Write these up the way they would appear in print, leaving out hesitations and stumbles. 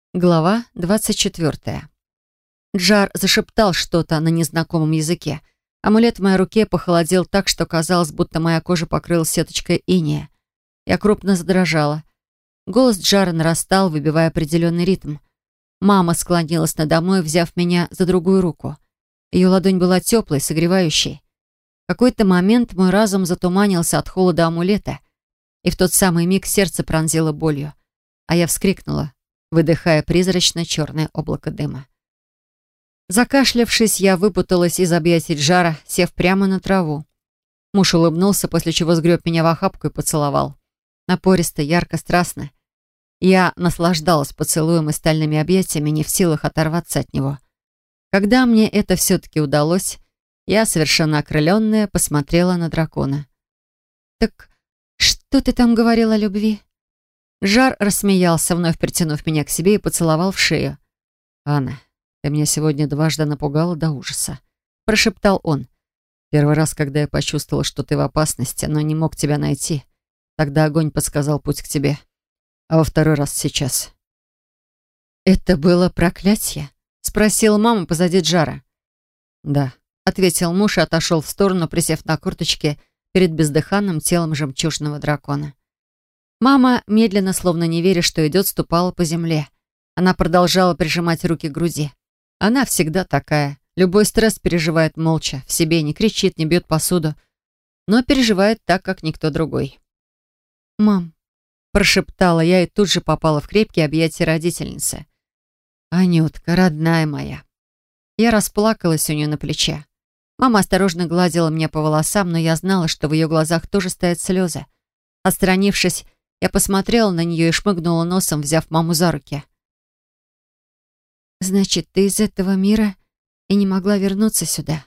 Глава 24. Джар зашептал что-то на незнакомом языке. Амулет в моей руке похолодел так, что казалось, будто моя кожа покрылась сеточкой инея. Я крупно задрожала. Голос Джара нарастал, выбивая определенный ритм. Мама склонилась надо мной, взяв меня за другую руку. Ее ладонь была теплой, согревающей. В какой-то момент мой разум затуманился от холода амулета, и в тот самый миг сердце пронзило болью, а я вскрикнула, выдыхая призрачно-черное облако дыма. Закашлявшись, я выпуталась из объятий Джара, сев прямо на траву. Муж улыбнулся, после чего сгреб меня в охапку и поцеловал. Напористо, ярко, страстно. Я наслаждалась поцелуем и стальными объятиями, не в силах оторваться от него. Когда мне это все-таки удалось, я, совершенно окрыленная, посмотрела на дракона. «Так что ты там говорил о любви?» Жар рассмеялся, вновь притянув меня к себе и поцеловал в шею. «Анна, ты меня сегодня дважды напугала до ужаса», — прошептал он. «Первый раз, когда я почувствовал, что ты в опасности, но не мог тебя найти. Тогда огонь подсказал путь к тебе. А во второй раз сейчас». «Это было проклятие?» — спросила мама позади Джара. «Да», — ответил муж и отошел в сторону, присев на корточки перед бездыханным телом жемчужного дракона. Мама, медленно, словно не веря, что идет, ступала по земле. Она продолжала прижимать руки к груди. Она всегда такая. Любой стресс переживает молча, в себе, не кричит, не бьет посуду, но переживает так, как никто другой. «Мам», — прошептала я и тут же попала в крепкие объятия родительницы. «Анютка, родная моя». Я расплакалась у нее на плече. Мама осторожно гладила меня по волосам, но я знала, что в ее глазах тоже стоят слезы. Отстранившись, я посмотрела на нее и шмыгнула носом, взяв маму за руки. «Значит, ты из этого мира и не могла вернуться сюда?»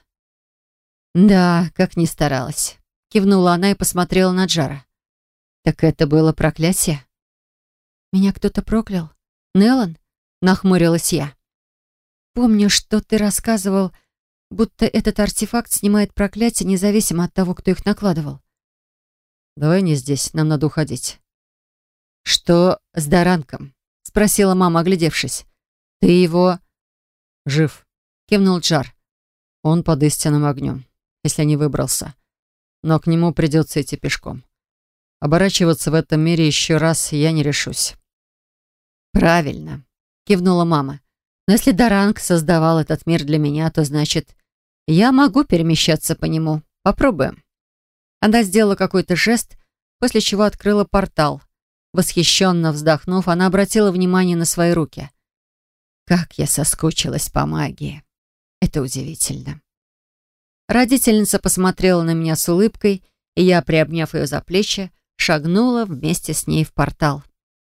«Да, как ни старалась», — кивнула она и посмотрела на Джара. «Так это было проклятие?» «Меня кто-то проклял? Неллан?» — нахмурилась я. «Помню, что ты рассказывал, будто этот артефакт снимает проклятие, независимо от того, кто их накладывал». «Давай не здесь, нам надо уходить». «Что с Даранком?» — спросила мама, оглядевшись. «Ты его...» «Жив», — кивнул Джар. «Он под истинным огнем, если не выбрался. Но к нему придется идти пешком. Оборачиваться в этом мире еще раз я не решусь». «Правильно», — кивнула мама. «Но если Даранг создавал этот мир для меня, то значит, я могу перемещаться по нему. Попробуем». Она сделала какой-то жест, после чего открыла портал. Восхищенно вздохнув, она обратила внимание на свои руки. «Как я соскучилась по магии! Это удивительно!» Родительница посмотрела на меня с улыбкой, и я, приобняв ее за плечи, шагнула вместе с ней в портал.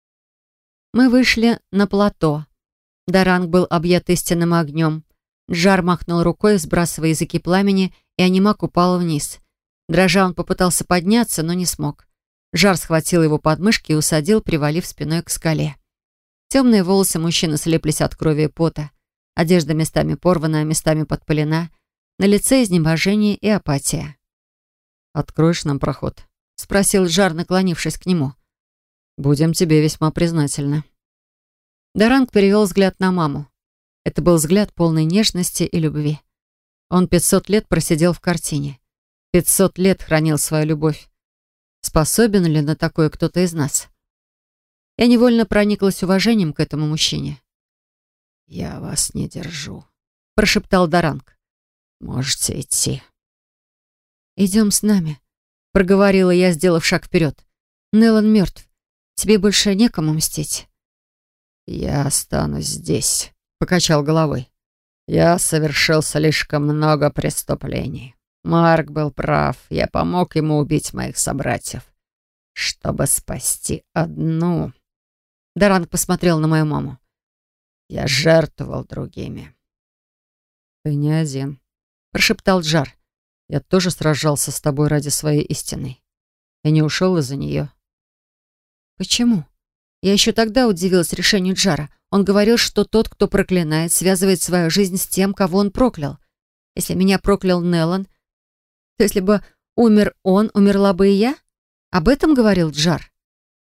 Мы вышли на плато. Даранг был объят истинным огнем. Джар махнул рукой, сбрасывая языки пламени, и анимак упал вниз. Дрожа, он попытался подняться, но не смог. Жар схватил его подмышки и усадил, привалив спиной к скале. Темные волосы мужчины слеплись от крови и пота. Одежда местами порвана, местами подпалена. На лице изнеможение и апатия. «Откроешь нам проход?» — спросил Жар, наклонившись к нему. «Будем тебе весьма признательны». Даранг перевел взгляд на маму. Это был взгляд полной нежности и любви. Он 500 лет просидел в картине. 500 лет хранил свою любовь. Способен ли на такое кто-то из нас? Я невольно прониклась уважением к этому мужчине. «Я вас не держу», — прошептал Даранг. «Можете идти». «Идем с нами», — проговорила я, сделав шаг вперед. «Неллан мертв. Тебе больше некому мстить». «Я останусь здесь», — покачал головой. «Я совершил слишком много преступлений. Марк был прав. Я помог ему убить моих собратьев, чтобы спасти одну». Даранг посмотрел на мою маму. «Я жертвовал другими». «Ты не один», — прошептал Джар. «Я тоже сражался с тобой ради своей истины. Я не ушел из-за нее». «Почему?» Я еще тогда удивилась решению Джара. Он говорил, что тот, кто проклинает, связывает свою жизнь с тем, кого он проклял. Если меня проклял Неллан, то если бы умер он, умерла бы и я? Об этом говорил Джар.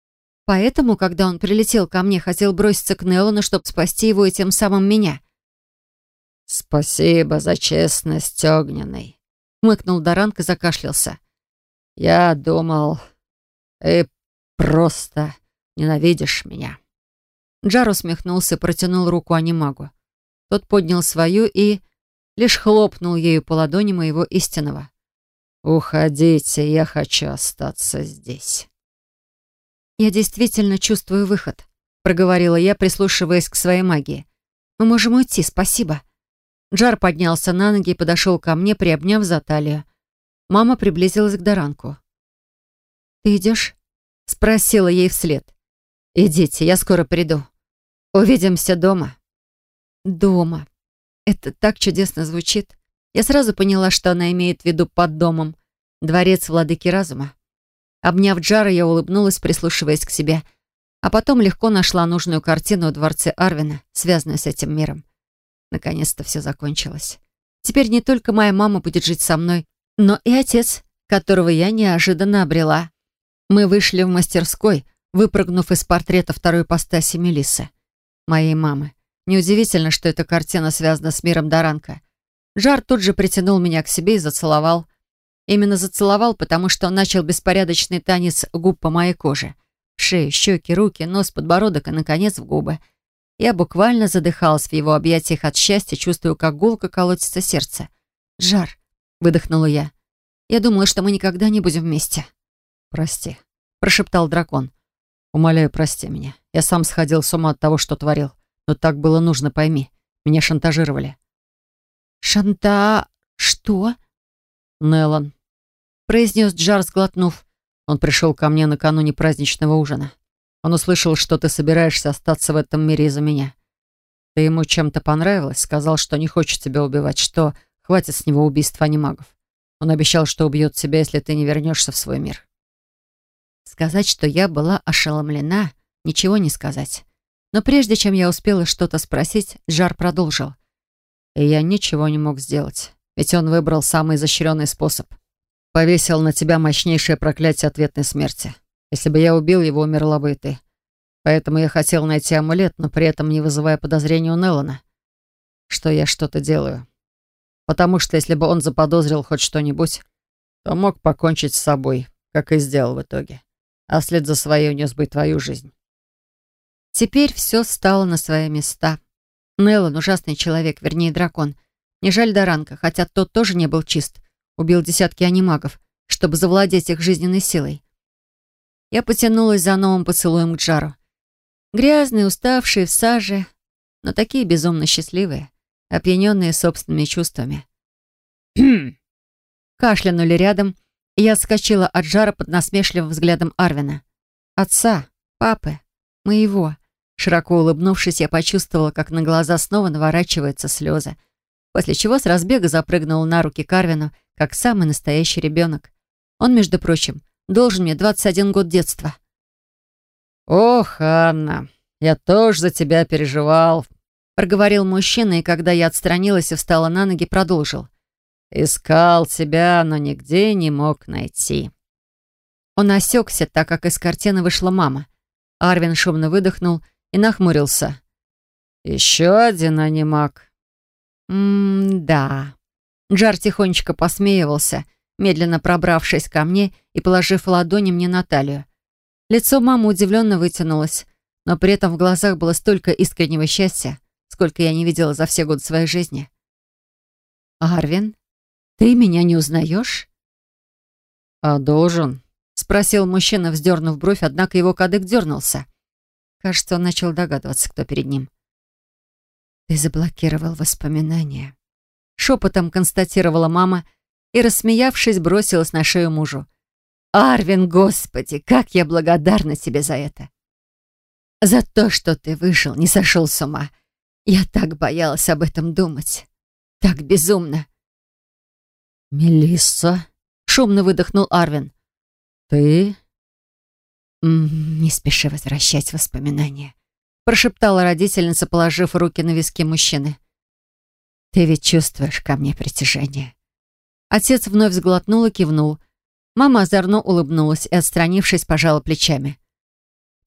Поэтому, когда он прилетел ко мне, хотел броситься к Неллану, чтобы спасти его и тем самым меня. «Спасибо за честность, Огненный», — хмыкнул Даранг и закашлялся. «Я думал, ты просто ненавидишь меня». Джар усмехнулся и протянул руку анимагу. Тот поднял свою и лишь хлопнул ею по ладони моего истинного. «Уходите, я хочу остаться здесь». «Я действительно чувствую выход», — проговорила я, прислушиваясь к своей магии. «Мы можем уйти, спасибо». Джар поднялся на ноги и подошел ко мне, приобняв за талию. Мама приблизилась к Даранку. «Ты идешь?» — спросила ей вслед. «Идите, я скоро приду. Увидимся дома». «Дома». Это так чудесно звучит. Я сразу поняла, что она имеет в виду под домом. Дворец владыки разума. Обняв Джара, я улыбнулась, прислушиваясь к себе. А потом легко нашла нужную картину в дворце Арвина, связанную с этим миром. Наконец-то все закончилось. Теперь не только моя мама будет жить со мной, но и отец, которого я неожиданно обрела. Мы вышли в мастерской, выпрыгнув из портрета второй ипостаси Мелиссы, моей мамы. Неудивительно, что эта картина связана с миром Даранка. Джар тут же притянул меня к себе и зацеловал. Именно зацеловал, потому что он начал беспорядочный танец губ по моей коже. Шею, щеки, руки, нос, подбородок и, наконец, в губы. Я буквально задыхалась в его объятиях от счастья, чувствую, как гулко колотится сердце. «Джар», — выдохнула я. «Я думала, что мы никогда не будем вместе». «Прости», — прошептал дракон. «Умоляю, прости меня. Я сам сходил с ума от того, что творил. Но так было нужно, пойми. Меня шантажировали». Что?» «Неллан», — произнес Джар, сглотнув. «Он пришел ко мне накануне праздничного ужина. Он услышал, что ты собираешься остаться в этом мире из-за меня. Ты ему чем-то понравилась, сказал, что не хочет тебя убивать, что хватит с него убийств анимагов. Он обещал, что убьет тебя, если ты не вернешься в свой мир». Сказать, что я была ошеломлена, ничего не сказать. Но прежде чем я успела что-то спросить, Джар продолжил. И я ничего не мог сделать, ведь он выбрал самый изощренный способ. Повесил на тебя мощнейшее проклятие ответной смерти. Если бы я убил его, умерла бы и ты. Поэтому я хотел найти амулет, но при этом не вызывая подозрения у Неллана, что я что-то делаю. Потому что если бы он заподозрил хоть что-нибудь, то мог покончить с собой, как и сделал в итоге. А вслед за своей унес бы и твою жизнь. Теперь все стало на свои места. Неллан — ужасный человек, вернее, дракон. Не жаль Даранка, хотя тот тоже не был чист. Убил десятки анимагов, чтобы завладеть их жизненной силой. Я потянулась за новым поцелуем к Джару. Грязные, уставшие, в саже, но такие безумно счастливые, опьяненные собственными чувствами. Кашлянули рядом, и я отскочила от Джара под насмешливым взглядом Арвина. Отца, папы, моего. Широко улыбнувшись, я почувствовала, как на глаза снова наворачиваются слезы, после чего с разбега запрыгнула на руки к Арвину, как самый настоящий ребенок. Он, между прочим, должен мне 21 год детства. «Ох, Анна, я тоже за тебя переживал», — проговорил мужчина, и когда я отстранилась и встала на ноги, продолжил. «Искал тебя, но нигде не мог найти». Он осекся, так как из картины вышла мама. Арвин шумно выдохнул и нахмурился. «Еще один анимаг». Да». Джар тихонечко посмеивался, медленно пробравшись ко мне и положив ладони мне на талию. Лицо мамы удивленно вытянулось, но при этом в глазах было столько искреннего счастья, сколько я не видела за все годы своей жизни. «Арвин, ты меня не узнаешь?» «А должен?» — спросил мужчина, вздернув бровь, однако его кадык дернулся. Кажется, он начал догадываться, кто перед ним. «Ты заблокировал воспоминания», — шепотом констатировала мама и, рассмеявшись, бросилась на шею мужу. «Арвин, Господи, как я благодарна тебе за это! За то, что ты выжил, не сошел с ума. Я так боялась об этом думать. Так безумно!» «Мелисса?» — шумно выдохнул Арвин. «Ты?» «Не спеши возвращать воспоминания», — прошептала родительница, положив руки на виски мужчины. «Ты ведь чувствуешь ко мне притяжение». Отец вновь сглотнул и кивнул. Мама озорно улыбнулась и, отстранившись, пожала плечами.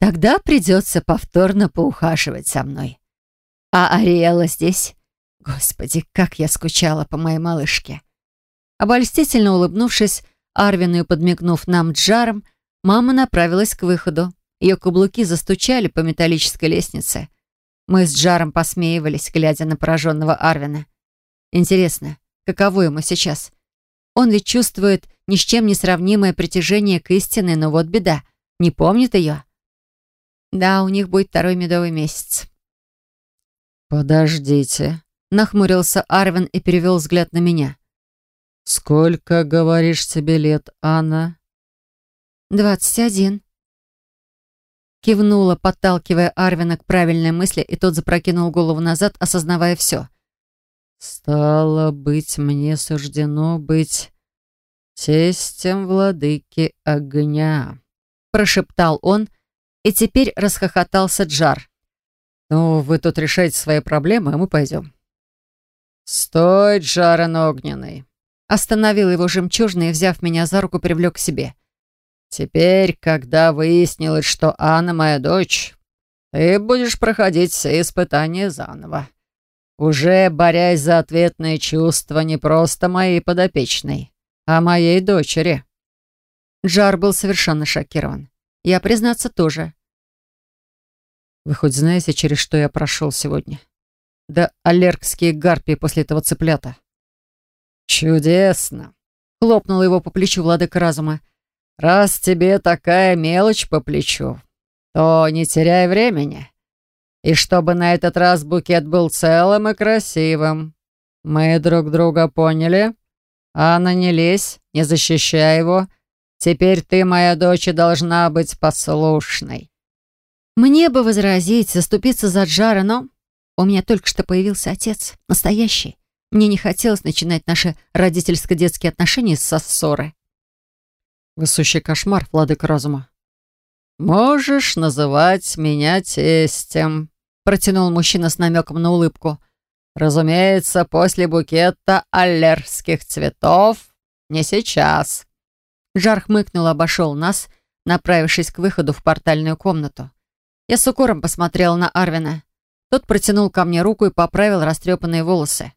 Тогда придется повторно поухаживать за мной. А Ариэла здесь? Господи, как я скучала по моей малышке. Обольстительно улыбнувшись Арвину и подмигнув нам Джаром, мама направилась к выходу. Ее каблуки застучали по металлической лестнице. Мы с Джаром посмеивались, глядя на пораженного Арвина. Интересно, каково ему сейчас? Он ведь чувствует ни с чем не сравнимое притяжение к истине, но вот беда, не помнит ее. Да, у них будет второй медовый месяц. «Подождите», — нахмурился Арвин и перевел взгляд на меня. «Сколько, говоришь, тебе лет, Анна?» 21. Кивнула, подталкивая Арвина к правильной мысли, и тот запрокинул голову назад, осознавая все. «Стало быть, мне суждено быть тестем владыки огня», — прошептал он, и теперь расхохотался Джар. «Ну, вы тут решаете свои проблемы, а мы пойдем». «Стой, Джарен огненный!» Остановил его жемчужный и, взяв меня за руку, привлек к себе. «Теперь, когда выяснилось, что Анна моя дочь, ты будешь проходить все испытания заново, уже борясь за ответные чувства не просто моей подопечной, а моей дочери». Джар был совершенно шокирован. Я, признаться, тоже. «Вы хоть знаете, через что я прошел сегодня? Да аллергские гарпии после этого цыплята». «Чудесно!» — хлопнул его по плечу владыка разума. «Раз тебе такая мелочь по плечу, то не теряй времени. И чтобы на этот раз букет был целым и красивым. Мы друг друга поняли? Анна, не лезь, не защищай его. Теперь ты, моя дочь, должна быть послушной». Мне бы возразить, заступиться за Джара, но у меня только что появился отец, настоящий. Мне не хотелось начинать наши родительско-детские отношения со ссоры. «Вы сущий кошмар, владыка разума». «Можешь называть меня тестем», — протянул мужчина с намеком на улыбку. «Разумеется, после букета аллергских цветов. Не сейчас». Жар хмыкнул, обошел нас, направившись к выходу в портальную комнату. Я с укором посмотрела на Арвина. Тот протянул ко мне руку и поправил растрепанные волосы.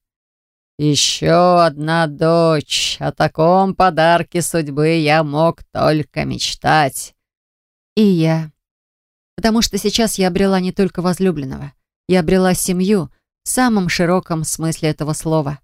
«Еще одна дочь. О таком подарке судьбы я мог только мечтать». И я. Потому что сейчас я обрела не только возлюбленного. Я обрела семью в самом широком смысле этого слова.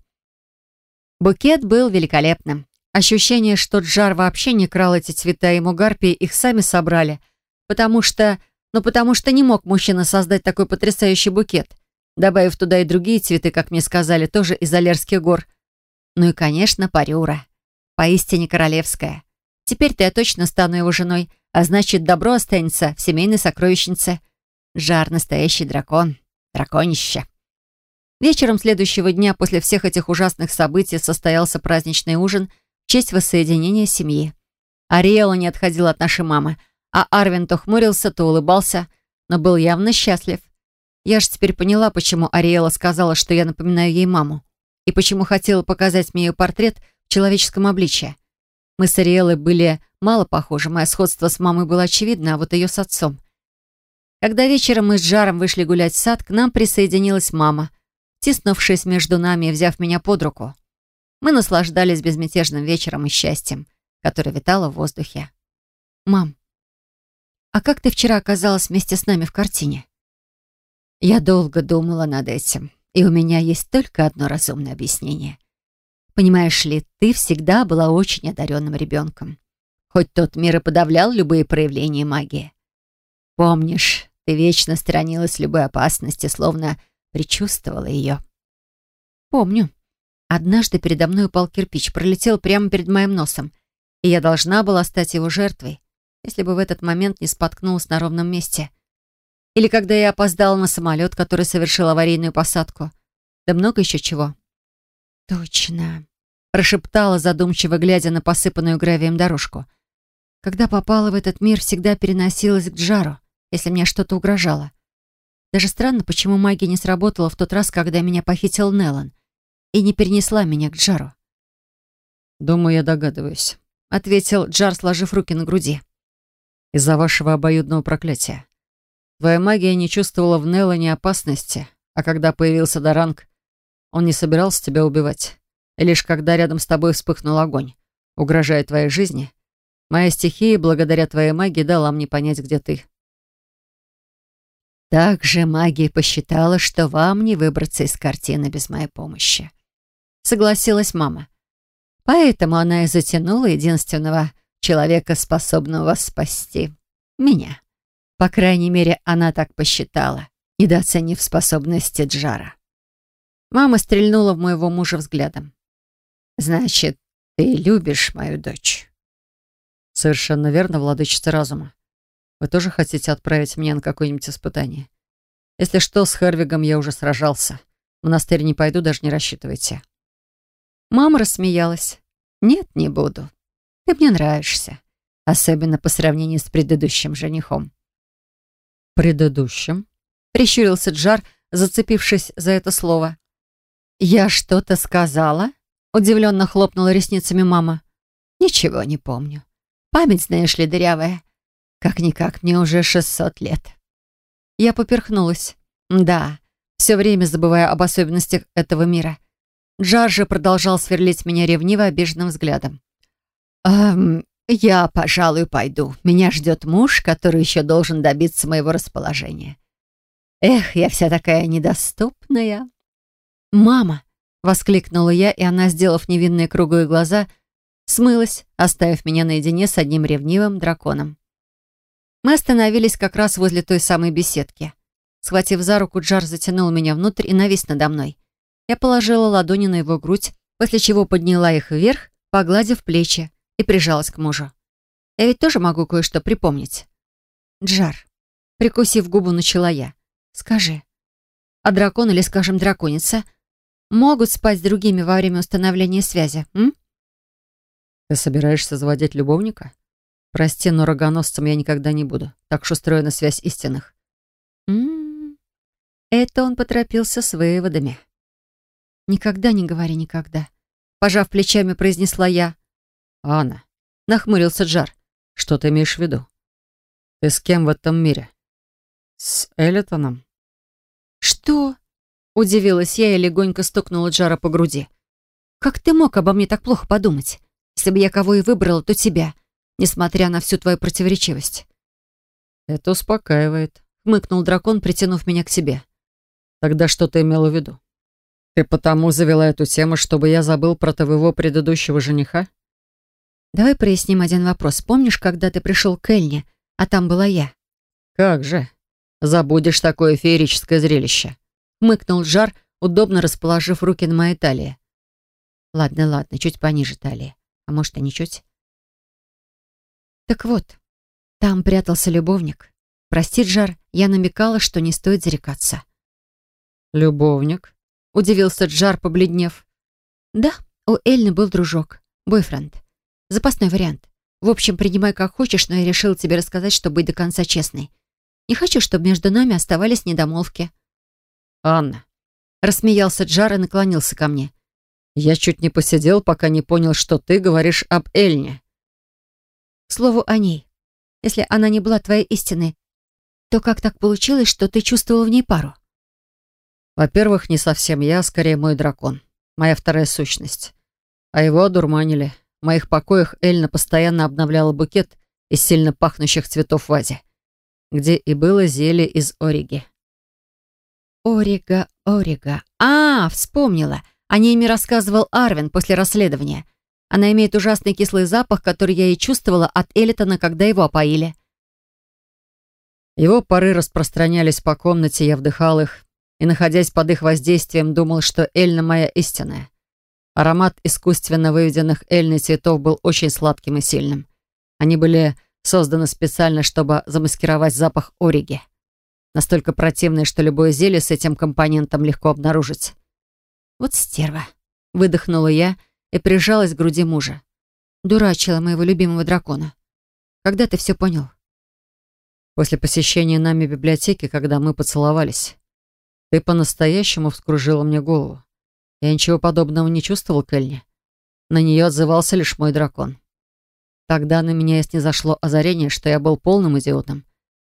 Букет был великолепным. Ощущение, что Джар вообще не крал эти цвета, ему гарпии их сами собрали, потому что не мог мужчина создать такой потрясающий букет, добавив туда и другие цветы, как мне сказали, тоже из Аллерских гор. Ну и, конечно, парюра. Поистине королевская. Теперь-то я точно стану его женой, а значит, добро останется в семейной сокровищнице. Жар — настоящий дракон. Драконище. Вечером следующего дня после всех этих ужасных событий состоялся праздничный ужин в честь воссоединения семьи. Ариэла не отходила от нашей мамы, а Арвин то хмурился, то улыбался, но был явно счастлив. Я же теперь поняла, почему Ариэла сказала, что я напоминаю ей маму, и почему хотела показать мне ее портрет в человеческом обличье. Мы с Ариэлой были мало похожи, мое сходство с мамой было очевидно, а вот ее с отцом. Когда вечером мы с Жаром вышли гулять в сад, к нам присоединилась мама, тиснувшись между нами и взяв меня под руку. Мы наслаждались безмятежным вечером и счастьем, которое витало в воздухе. «Мам, а как ты вчера оказалась вместе с нами в картине?» Я долго думала над этим, и у меня есть только одно разумное объяснение. Понимаешь ли, ты всегда была очень одаренным ребенком. Хоть тот мир и подавлял любые проявления магии. Помнишь, ты вечно сторонилась любой опасности, словно предчувствовала ее. Помню. Однажды передо мной упал кирпич, пролетел прямо перед моим носом, и я должна была стать его жертвой, если бы в этот момент не споткнулась на ровном месте. Или когда я опоздала на самолет, который совершил аварийную посадку. Да много еще чего. «Точно», — прошептала, задумчиво глядя на посыпанную гравием дорожку. «Когда попала в этот мир, всегда переносилась к Джару, если мне что-то угрожало. Даже странно, почему магия не сработала в тот раз, когда меня похитил Неллан, и не перенесла меня к Джару». «Думаю, я догадываюсь», — ответил Джар, сложив руки на груди. «Из-за вашего обоюдного проклятия. Твоя магия не чувствовала в Неллане опасности, а когда появился Даранг, он не собирался тебя убивать. И лишь когда рядом с тобой вспыхнул огонь, угрожая твоей жизни, моя стихия, благодаря твоей магии, дала мне понять, где ты. Также магия посчитала, что вам не выбраться из картины без моей помощи. Согласилась мама. Поэтому она и затянула единственного человека, способного вас спасти. Меня. По крайней мере, она так посчитала, недооценив способности Джара. Мама стрельнула в моего мужа взглядом. «Значит, ты любишь мою дочь?» Совершенно верно, владычица разума. Вы тоже хотите отправить меня на какое-нибудь испытание? Если что, с Хервигом я уже сражался. В монастырь не пойду, даже не рассчитывайте. Мама рассмеялась. «Нет, не буду. Ты мне нравишься. Особенно по сравнению с предыдущим женихом». «Предыдущим?» — прищурился Джар, зацепившись за это слово. «Я что-то сказала?» — удивленно хлопнула ресницами мама. «Ничего не помню. Память, знаешь ли, дырявая. Как-никак, мне уже 600 лет». Я поперхнулась. Да, все время забывая об особенностях этого мира. Джар же продолжал сверлить меня ревниво обиженным взглядом. «Я, пожалуй, пойду. Меня ждет муж, который еще должен добиться моего расположения. Эх, я вся такая недоступная». «Мама!» — воскликнула я, и она, сделав невинные круглые глаза, смылась, оставив меня наедине с одним ревнивым драконом. Мы остановились как раз возле той самой беседки. Схватив за руку, Джар затянул меня внутрь и навис надо мной. Я положила ладони на его грудь, после чего подняла их вверх, погладив плечи, и прижалась к мужу. Я ведь тоже могу кое-что припомнить. «Джар», — прикусив губу, начала я, — «скажи, а дракон или, скажем, драконица могут спать с другими во время установления связи, м?» Ты собираешься заводить любовника? Прости, но рогоносцем я никогда не буду. Так уж устроена связь истинных. Это он поторопился с выводами. «Никогда не говори никогда», — пожав плечами, произнесла я. «Анна», — нахмурился Джар. что ты имеешь в виду? Ты с кем в этом мире? С Элитоном? «Что?» — удивилась я и легонько стукнула Джара по груди. «Как ты мог обо мне так плохо подумать? Если бы я кого и выбрала, то тебя, несмотря на всю твою противоречивость». Это успокаивает. — хмыкнул дракон, притянув меня к себе. Тогда что ты имела в виду? Ты потому завела эту тему, чтобы я забыл про твоего предыдущего жениха? «Давай проясним один вопрос. Помнишь, когда ты пришел к Эльне, а там была я?» Как же? Забудешь такое феерическое зрелище. Хмыкнул Жар, удобно расположив руки на моей талии. Ладно, ладно, чуть пониже талии. А может, и не чуть. Так вот, там прятался любовник. Прости, Джар, я намекала, что не стоит зарекаться. Любовник? Удивился Джар, побледнев. Да, у Эльны был дружок, бойфренд. Запасной вариант. В общем, принимай как хочешь, но я решила тебе рассказать, чтобы быть до конца честной. Не хочу, чтобы между нами оставались недомолвки. Анна. Рассмеялся Джар и наклонился ко мне. Я чуть не посидел, пока не понял, что ты говоришь об Эльне. К слову о ней. Если она не была твоей истиной, то как так получилось, что ты чувствовал в ней пару? Во-первых, не совсем я, а скорее мой дракон. Моя вторая сущность. А его одурманили. В моих покоях Эльна постоянно обновляла букет из сильно пахнущих цветов в вазе, где и было зелье из ориги. Орига, орига. Вспомнила. О ней мне рассказывал Арвин после расследования. Она имеет ужасный кислый запах, который я и чувствовала от Элитона, когда его опоили. Его пары распространялись по комнате, я вдыхал их, и, находясь под их воздействием, думал, что Эльна моя истинная. Аромат искусственно выведенных Эльной цветов был очень сладким и сильным. Они были созданы специально, чтобы замаскировать запах ориги. Настолько противный, что любое зелье с этим компонентом легко обнаружить. «Вот стерва», — выдохнула я и прижалась к груди мужа. Дурачила моего любимого дракона. «Когда ты все понял?» После посещения нами библиотеки, когда мы поцеловались, ты по-настоящему вскружила мне голову. Я ничего подобного не чувствовал к Эльне. На нее отзывался лишь мой дракон. Тогда на меня и снизошло озарение, что я был полным идиотом.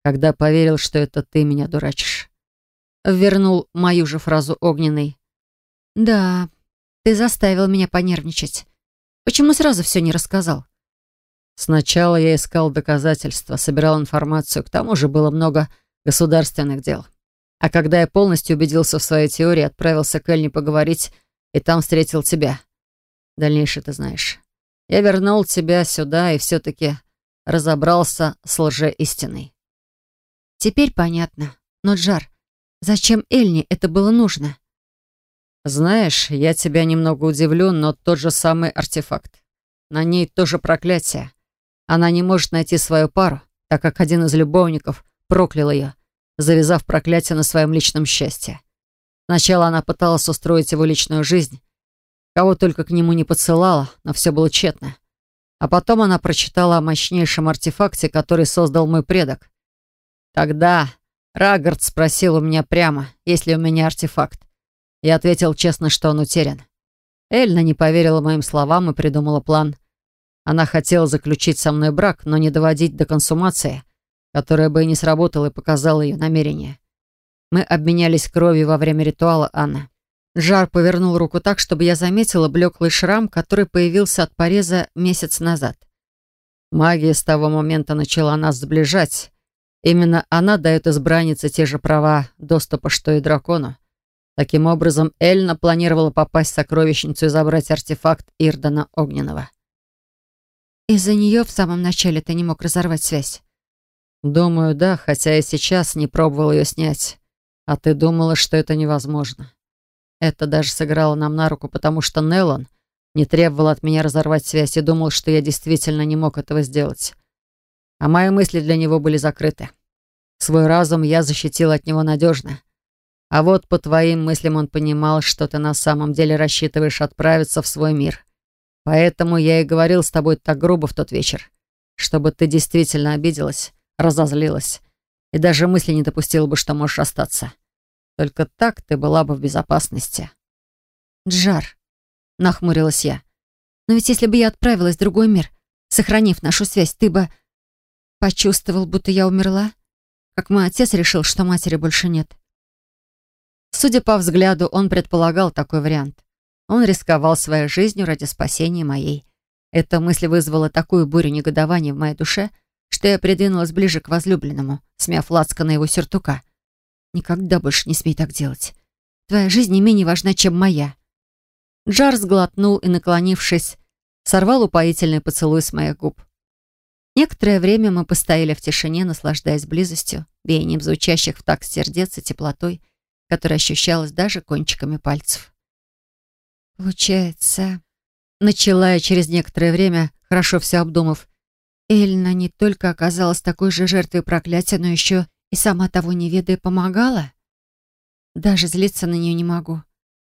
когда поверил, что это ты меня дурачишь. Вернул мою же фразу Огненный. Да, ты заставил меня понервничать. Почему сразу все не рассказал? Сначала я искал доказательства, собирал информацию, к тому же было много государственных дел. А когда я полностью убедился в своей теории, отправился к Эльне поговорить, и там встретил тебя. Дальнейшее ты знаешь. Я вернул тебя сюда и все-таки разобрался с лжеистиной. Теперь понятно. Но, Джар, зачем Эльне это было нужно? Знаешь, я тебя немного удивлю, но тот же самый артефакт. На ней тоже проклятие. Она не может найти свою пару, так как один из любовников проклял ее, завязав проклятие на своем личном счастье. Сначала она пыталась устроить его личную жизнь, кого только к нему не подсылала, но все было тщетно. А потом она прочитала о мощнейшем артефакте, который создал мой предок. Тогда Рагард спросил у меня прямо, есть ли у меня артефакт. Я ответил честно, что он утерян. Эльна не поверила моим словам и придумала план. Она хотела заключить со мной брак, но не доводить до консумации, которая бы и не сработала, и показала ее намерение. Мы обменялись кровью во время ритуала, Анна. Джар повернул руку так, чтобы я заметила блеклый шрам, который появился от пореза месяц назад. Магия с того момента начала нас сближать. Именно она дает избраннице те же права доступа, что и дракону. Таким образом, Эльна планировала попасть в сокровищницу и забрать артефакт Ирдана Огненного. Из-за нее в самом начале ты не мог разорвать связь? Думаю, да, хотя и сейчас не пробовал ее снять. А ты думала, что это невозможно. Это даже сыграло нам на руку, потому что Неллон не требовал от меня разорвать связь и думал, что я действительно не мог этого сделать. А мои мысли для него были закрыты. Свой разум я защитил от него надежно. А вот по твоим мыслям он понимал, что ты на самом деле рассчитываешь отправиться в свой мир. Поэтому я и говорил с тобой так грубо в тот вечер, чтобы ты действительно обиделась, разозлилась и даже мысли не допустила бы, что можешь остаться. Только так ты была бы в безопасности. Джар, нахмурилась я. Но ведь если бы я отправилась в другой мир, сохранив нашу связь, ты бы почувствовал, будто я умерла? Как мой отец решил, что матери больше нет. Судя по взгляду, он предполагал такой вариант. Он рисковал своей жизнью ради спасения моей. Эта мысль вызвала такую бурю негодования в моей душе, что я придвинулась ближе к возлюбленному, смяв лацкана его сюртука. «Никогда больше не смей так делать. Твоя жизнь не менее важна, чем моя». Джар сглотнул и, наклонившись, сорвал упоительный поцелуй с моих губ. Некоторое время мы постояли в тишине, наслаждаясь близостью, биением звучащих в такт сердец и теплотой, которая ощущалась даже кончиками пальцев. «Получается...» Начала я через некоторое время, хорошо все обдумав. Эльна не только оказалась такой же жертвой проклятия, но еще и сама того не ведая помогала. Даже злиться на нее не могу.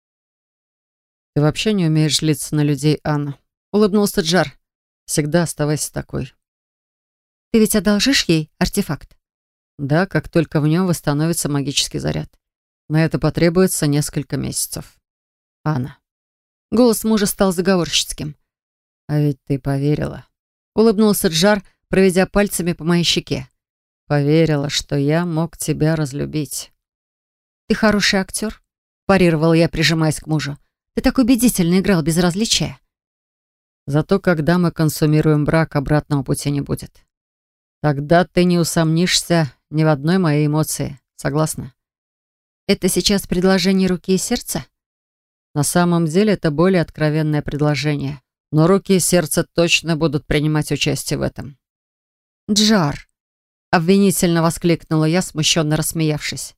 Ты вообще не умеешь злиться на людей, Анна. Улыбнулся Джар. Всегда оставайся такой. Ты ведь одолжишь ей артефакт? Да, как только в нем восстановится магический заряд. На это потребуется несколько месяцев. Анна. Голос мужа стал заговорщицким. А ведь ты поверила. Улыбнулся Джар, проведя пальцами по моей щеке. Поверила, что я мог тебя разлюбить. Ты хороший актер, парировала я, прижимаясь к мужу. Ты так убедительно играл без различия. Зато когда мы консумируем брак, обратного пути не будет. Тогда ты не усомнишься ни в одной моей эмоции. Согласна? Это сейчас предложение руки и сердца? На самом деле это более откровенное предложение. Но руки и сердце точно будут принимать участие в этом. Джар! Обвинительно воскликнула я, смущенно рассмеявшись.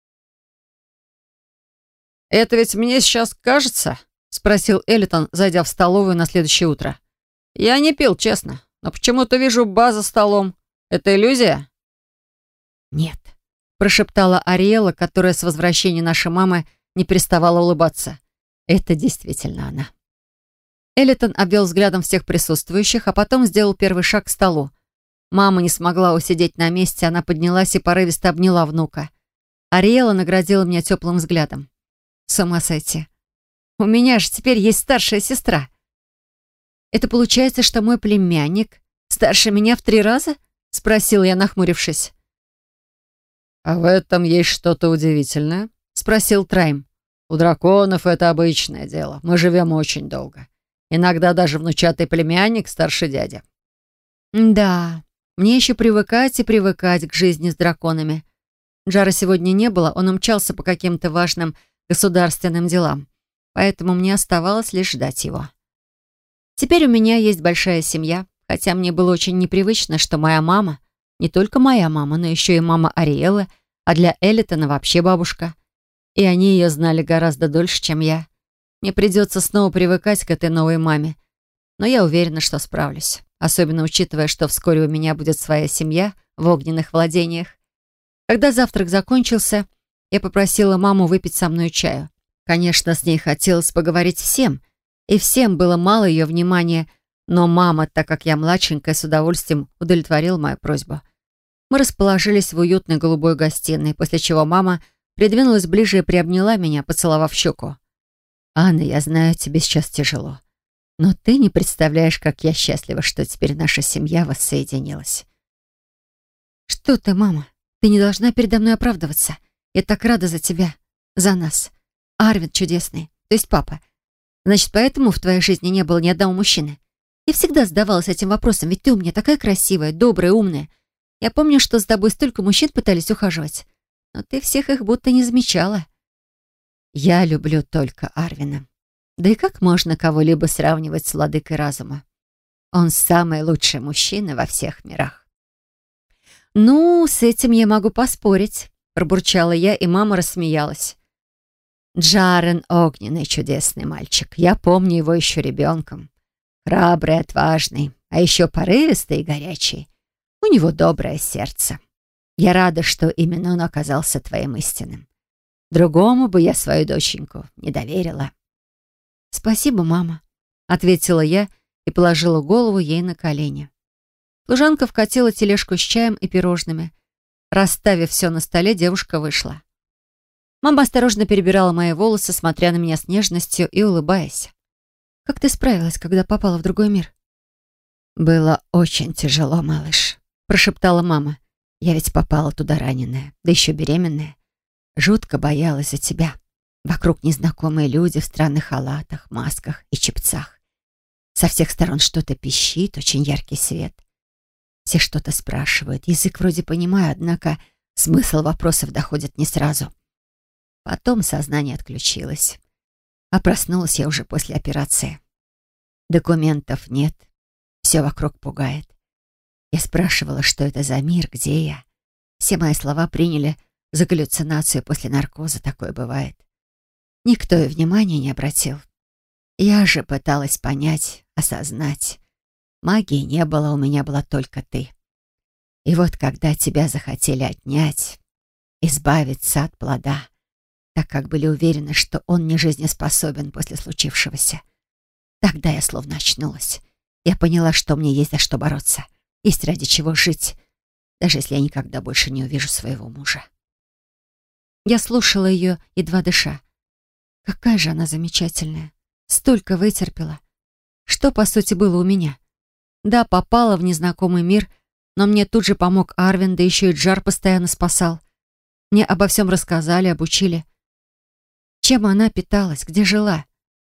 «Это ведь мне сейчас кажется?» — спросил Элитон, зайдя в столовую на следующее утро. «Я не пил, честно, но почему-то вижу Ба за столом. Это иллюзия?» «Нет», — прошептала Ариэла, которая с возвращения нашей мамы не переставала улыбаться. «Это действительно она». Элитон обвел взглядом всех присутствующих, а потом сделал первый шаг к столу. Мама не смогла усидеть на месте, она поднялась и порывисто обняла внука. Ариэла наградила меня теплым взглядом. С ума сойти. У меня же теперь есть старшая сестра. Это получается, что мой племянник старше меня в 3 раза? Спросила я, нахмурившись. «А в этом есть что-то удивительное?» — спросил Трайм. «У драконов это обычное дело. Мы живем очень долго. Иногда даже внучатый племянник старше дяди». Да, мне еще привыкать и привыкать к жизни с драконами. Джара сегодня не было, он умчался по каким-то важным государственным делам, поэтому мне оставалось лишь ждать его. Теперь у меня есть большая семья, хотя мне было очень непривычно, что моя мама, не только моя мама, но еще и мама Ариэлы, а для Элитона вообще бабушка. И они ее знали гораздо дольше, чем я. Мне придется снова привыкать к этой новой маме, но я уверена, что справлюсь, особенно учитывая, что вскоре у меня будет своя семья в огненных владениях. Когда завтрак закончился, я попросила маму выпить со мной чаю. Конечно, с ней хотелось поговорить всем, и всем было мало ее внимания, но мама, так как я младшенькая, с удовольствием удовлетворила мою просьбу. Мы расположились в уютной голубой гостиной, после чего мама придвинулась ближе и приобняла меня, поцеловав щеку. «Анна, я знаю, тебе сейчас тяжело, но ты не представляешь, как я счастлива, что теперь наша семья воссоединилась». «Что ты, мама? Ты не должна передо мной оправдываться. Я так рада за тебя, за нас. Арвин чудесный, то есть папа. Значит, поэтому в твоей жизни не было ни одного мужчины. Я всегда задавалась этим вопросом, ведь ты у меня такая красивая, добрая, умная. Я помню, что с тобой столько мужчин пытались ухаживать, но ты всех их будто не замечала». «Я люблю только Арвина. Да и как можно кого-либо сравнивать с владыкой разума? Он самый лучший мужчина во всех мирах». «Ну, с этим я могу поспорить», — пробурчала я, и мама рассмеялась. «Джарен огненный чудесный мальчик. Я помню его еще ребенком. Храбрый, отважный, а еще порывистый и горячий. У него доброе сердце. Я рада, что именно он оказался твоим истинным. Другому бы я свою доченьку не доверила». «Спасибо, мама», — ответила я и положила голову ей на колени. Служанка вкатила тележку с чаем и пирожными. Расставив все на столе, девушка вышла. Мама осторожно перебирала мои волосы, смотря на меня с нежностью и улыбаясь. «Как ты справилась, когда попала в другой мир?» «Было очень тяжело, малыш», — прошептала мама. «Я ведь попала туда раненая, да еще беременная. Жутко боялась за тебя. Вокруг незнакомые люди в странных халатах, масках и чепцах. Со всех сторон что-то пищит, очень яркий свет. Все что-то спрашивают. Язык вроде понимаю, однако смысл вопросов доходит не сразу. Потом сознание отключилось. А проснулась я уже после операции. Документов нет. Все вокруг пугает. Я спрашивала, что это за мир, где я. Все мои слова приняли за галлюцинацию после наркоза. Такое бывает. Никто и внимания не обратил. Я же пыталась понять, осознать. Магии не было, у меня была только ты. И вот когда тебя захотели отнять, избавиться от плода, так как были уверены, что он не жизнеспособен после случившегося, тогда я словно очнулась. Я поняла, что мне есть за что бороться, есть ради чего жить, даже если я никогда больше не увижу своего мужа. Я слушала ее, едва дыша. Какая же она замечательная. Столько вытерпела. Что, по сути, было у меня? Да, попала в незнакомый мир, но мне тут же помог Арвин, да еще и Джар постоянно спасал. Мне обо всем рассказали, обучили. Чем она питалась, где жила?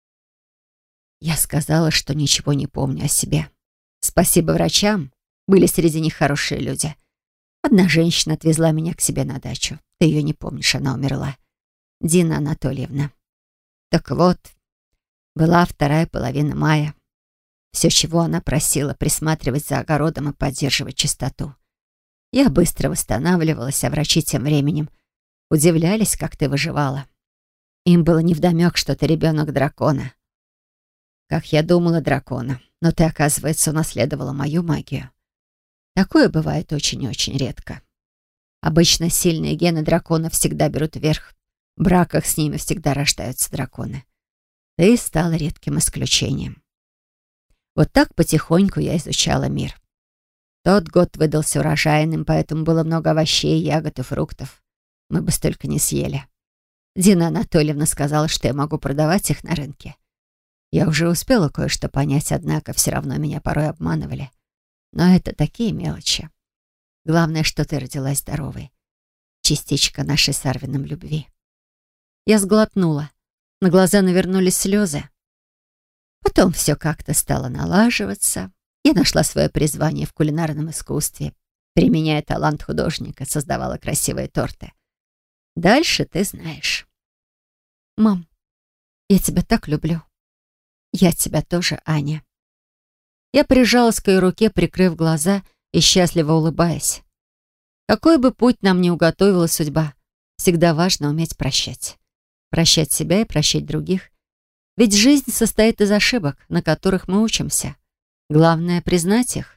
Я сказала, что ничего не помню о себе. Спасибо врачам, были среди них хорошие люди. Одна женщина отвезла меня к себе на дачу. Ты ее не помнишь, она умерла. Дина Анатольевна. Так вот, была вторая половина мая. Все, чего она просила, присматривать за огородом и поддерживать чистоту. Я быстро восстанавливалась, а врачи тем временем удивлялись, как ты выживала. Им было невдомек, что ты ребенок дракона. Как я думала, дракона. Но ты, оказывается, унаследовала мою магию. Такое бывает очень-очень редко. Обычно сильные гены дракона всегда берут верх. В браках с ними всегда рождаются драконы. Ты стала редким исключением. Вот так потихоньку я изучала мир. Тот год выдался урожайным, поэтому было много овощей, ягод и фруктов. Мы бы столько не съели. Дина Анатольевна сказала, что я могу продавать их на рынке. Я уже успела кое-что понять, однако все равно меня порой обманывали. Но это такие мелочи. Главное, что ты родилась здоровой. частичка нашей с Арвином любви. Я сглотнула. На глаза навернулись слезы. Потом все как-то стало налаживаться. Я нашла свое призвание в кулинарном искусстве. Применяя талант художника, создавала красивые торты. Дальше ты знаешь. Мам, я тебя так люблю. Я тебя тоже, Аня. Я прижалась к ее руке, прикрыв глаза и счастливо улыбаясь. Какой бы путь нам ни уготовила судьба, всегда важно уметь прощать. Прощать себя и прощать других. Ведь жизнь состоит из ошибок, на которых мы учимся. Главное — признать их